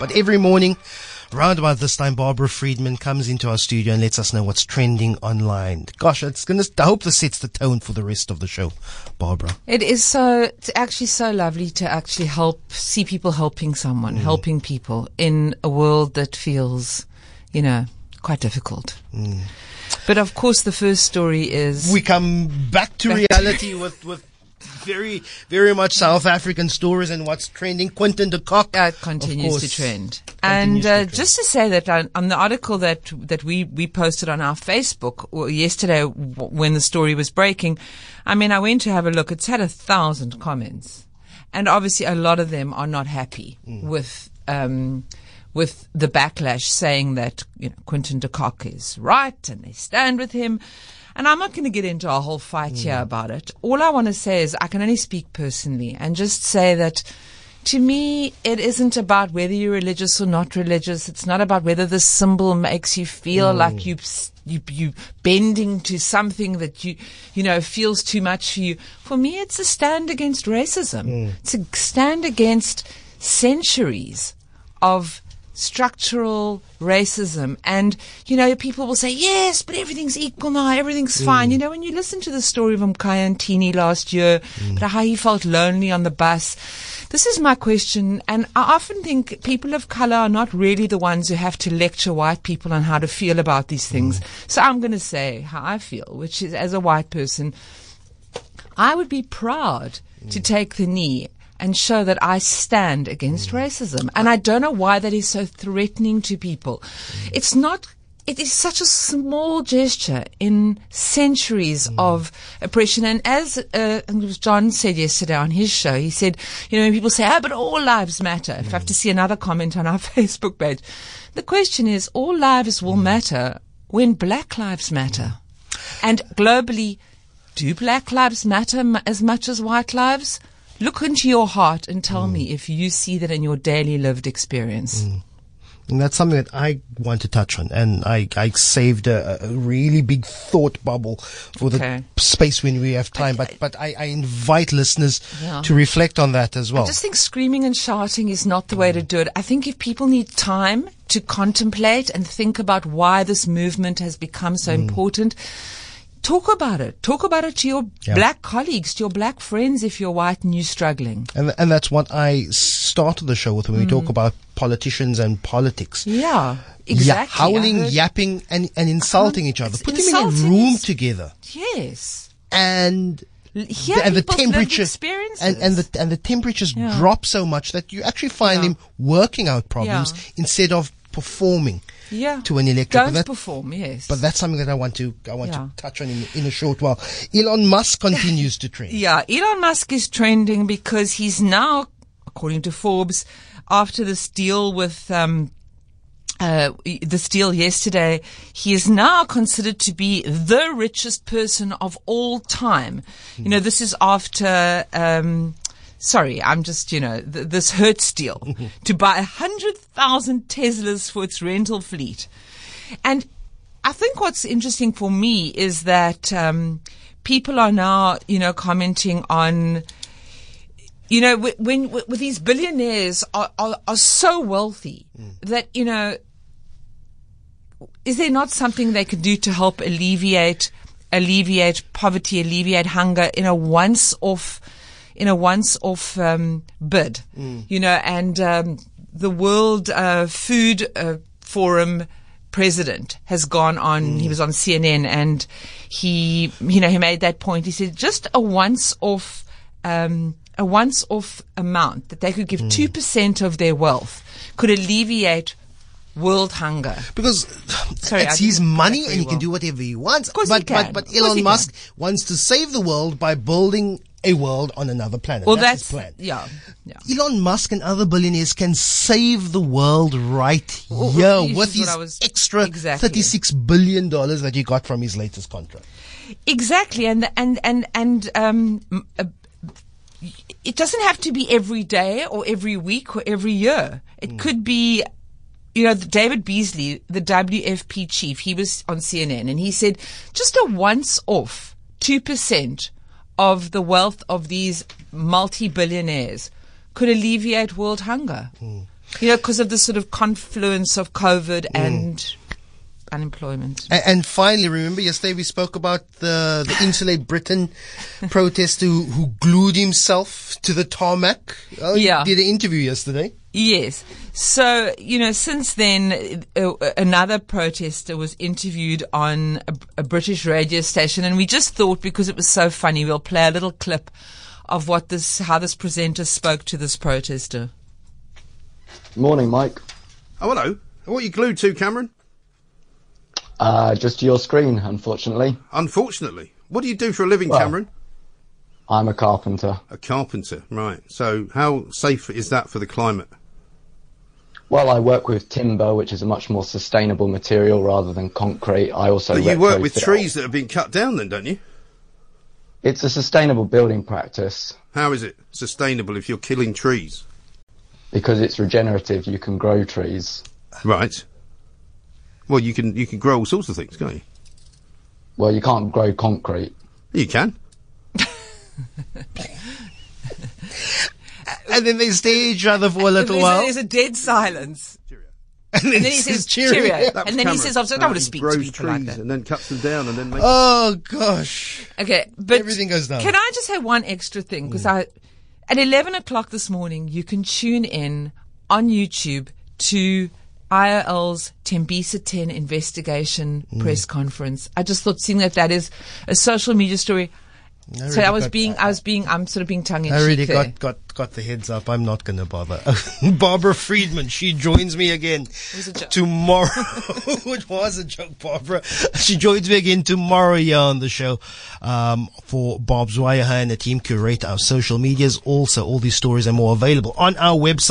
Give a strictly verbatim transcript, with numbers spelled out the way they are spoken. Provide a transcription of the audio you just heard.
But every morning, round about this time, Barbara Friedman comes into our studio and lets us know what's trending online. Gosh, it's gonna, I hope this sets the tone for the rest of the show, Barbara. It is so, it's actually so lovely to actually help, see people helping someone, mm. helping people in a world that feels, you know, quite difficult. Mm. But of course, the first story is... We come back to back reality to with, with very, very much South African stories and what's trending. Quinton de Kock. Uh, continues to trend. And uh, just to say that on, on the article that that we, we posted on our Facebook yesterday w- when the story was breaking, I mean, I went to have a look. It's had a thousand comments. And obviously a lot of them are not happy mm. with... Um, with the backlash saying that, you know, Quinton de Kock is right and they stand with him. And I'm not going to get into a whole fight mm. here about it. All I want to say is I can only speak personally and just say that to me, it isn't about whether you're religious or not religious. It's not about whether the symbol makes you feel mm. like you, you, you bending to something that you, you know, feels too much for you. For me, it's a stand against racism. Mm. It's a stand against centuries of structural racism. And, you know, people will say, yes, but everything's equal now, everything's mm. fine. You know, when you listen to the story of Mkhaya Ntini last year, mm. about how he felt lonely on the bus, this is my question. And I often think people of color are not really the ones who have to lecture white people on how to feel about these things. Mm. So I'm going to say how I feel, which is, as a white person, I would be proud mm. to take the knee and show that I stand against mm. racism. And I don't know why that is so threatening to people. Mm. It's not, it is such a small gesture in centuries mm. of oppression. And as uh, John said yesterday on his show, he said, you know, when people say, oh, but all lives matter. If mm. I have to see another comment on our Facebook page, the question is, all lives will mm. matter when black lives matter. Mm. And globally, do black lives matter m- as much as white lives? Look into your heart and tell mm. me if you see that in your daily lived experience. Mm. And that's something that I want to touch on. And I, I saved a, a really big thought bubble for okay. the space when we have time. But, but I, I invite listeners yeah. to reflect on that as well. I just think screaming and shouting is not the way to do it. I think if people need time to contemplate and think about why this movement has become so mm. important, talk about it. Talk about it to your yeah. black colleagues, to your black friends if you're white and you're struggling. And and that's what I started the show with when mm. we talk about politicians and politics. Yeah, exactly. Yeah, howling, yapping, and, and insulting each other. Put them in a room is, together. Yes. And Hear the, and the temperature and, and the and the temperatures yeah. drop so much that you actually find yeah. them working out problems yeah. instead of performing. Yeah. To an electric. Don't that, perform, yes. But that's something that I want to, I want yeah. to touch on in, in a short while. Elon Musk continues to trend. Yeah, Elon Musk is trending because he's now, according to Forbes, after this deal with, um, uh, this deal yesterday, he is now considered to be the richest person of all time. Mm. You know, this is after, um, Sorry, I'm just, you know, th- this Hertz deal to buy one hundred thousand Teslas for its rental fleet. And I think what's interesting for me is that um, people are now, you know, commenting on, you know, when, when, when these billionaires are, are, are so wealthy mm. that, you know, is there not something they could do to help alleviate, alleviate poverty, alleviate hunger in a once-off in a once-off um, bid, mm. you know, and um, the World uh, Food uh, Forum president has gone on, mm. he was on C N N, and he, you know, he made that point. He said just a once-off, um, a once-off amount that they could give mm. two percent of their wealth could alleviate world hunger. Because Sorry, it's his money and he well. can do whatever he wants. Of course but, he can. But, but Elon Musk can. wants to save the world by building a world on another planet. Well, that's, that's his plan. Yeah, yeah. Elon Musk and other billionaires can save the world right well, here with his was, extra exactly. thirty-six billion dollars that he got from his latest contract. Exactly, and and and and um, uh, it doesn't have to be every day or every week or every year. It mm. could be. You know, David Beasley, the W F P chief, he was on C N N and he said just a once-off two percent of the wealth of these multi-billionaires could alleviate world hunger. Mm. You know, because of the sort of confluence of COVID mm. and unemployment. And, and finally, remember yesterday we spoke about the, the Insulate Britain protester who, who glued himself to the tarmac? Oh, yeah. You did an interview yesterday. Yes. So, you know, since then, uh, another protester was interviewed on a, a British radio station, and we just thought, because it was so funny, we'll play a little clip of what this, how this presenter spoke to this protester. Morning, Mike. Oh, hello. What are you glued to, Cameron? Uh, just your screen, unfortunately. Unfortunately? What do you do for a living, well, Cameron? I'm a carpenter. A carpenter, right. So how safe is that for the climate? Well, I work with timber, which is a much more sustainable material rather than concrete. I also But you work with trees that have been cut down then, don't you? It's a sustainable building practice. How is it sustainable if you're killing trees? Because it's regenerative, you can grow trees. Right. Well, you can you can grow all sorts of things, can't you? Well, you can't grow concrete. You can. And then they stay each other for a little there's while. A, there's a dead silence. Cheerio. And then, and then he says, cheerio. cheerio. And then Cameron. he says, I don't want to speak to people like that. And then cuts them down and then makes... Oh, gosh. Okay, but everything goes down. Can I just say one extra thing? Because mm. I, at eleven o'clock this morning, you can tune in on YouTube to I O L's Tembisa ten investigation mm. press conference. I just thought, seeing that that is a social media story. I so I was being, I was being, I'm sort of being tongue in cheek. I already there. got, got, got the heads up. I'm not going to bother. Barbara Friedman, she joins me again tomorrow. It was a joke, Barbara. She joins me again tomorrow here on the show, um, for Bob Zweier and the team curate our social medias. Also, all these stories are more available on our website.